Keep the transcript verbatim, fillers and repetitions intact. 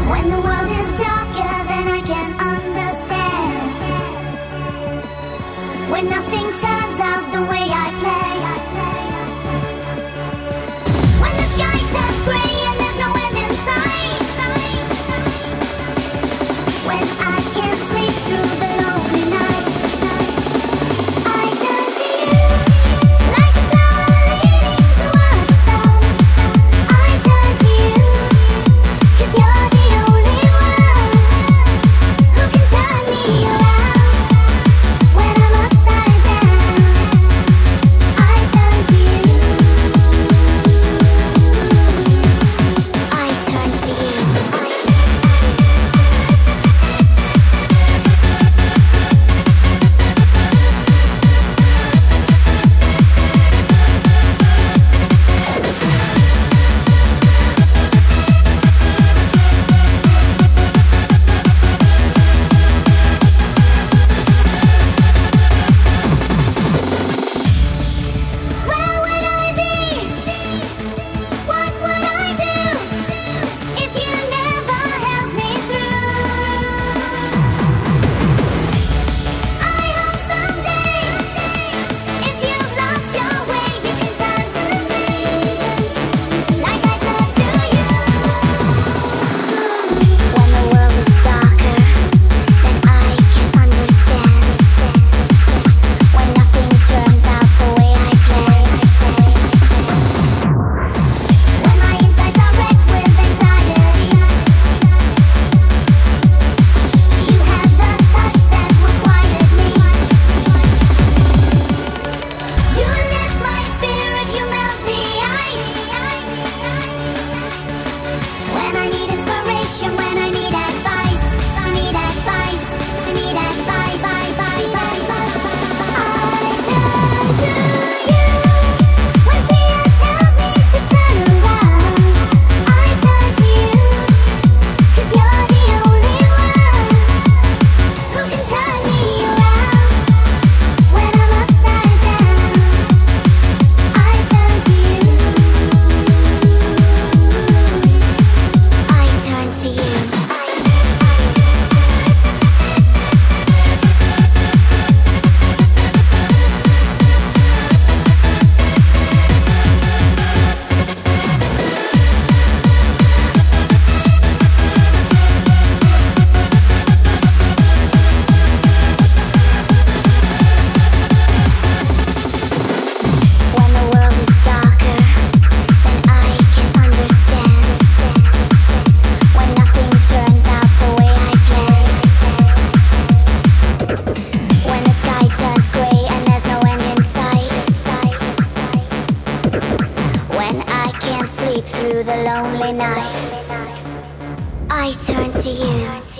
When the world is darker than I can understand, when nothing turns out the way I planned, when the sky turns grey and there's no end in sight, when I can't sleep through the lonely night, I turn to you like a flower leading toward the sun. I turn to you 'cause you're the only one who can turn me around when I'm upside down. I turn to you. I turn to you. Where would I be? What would I do if you never helped me through? I hope someday, if you've lost your way, you can turn to me like I turn to you. When the world is darker than I can understand, when nothing turns out the way I planned, when my insides are wrecked with anxiety, you have the touch that will quiet me. You lift my spirit, you melt the ice. When I need inspiration, when I need advice, I need advice, I need advice, advice, advice, advice. I turn to you when fear tells me to turn around. I turn to you 'cause you're the only one who can turn me around when I'm upside down. I turn to you. I turn to you. When the world is darker than I can understand, when nothing turns out the way I planned, when the sky turns grey and there's no end in sight, when I can't sleep through the lonely night, I turn to you.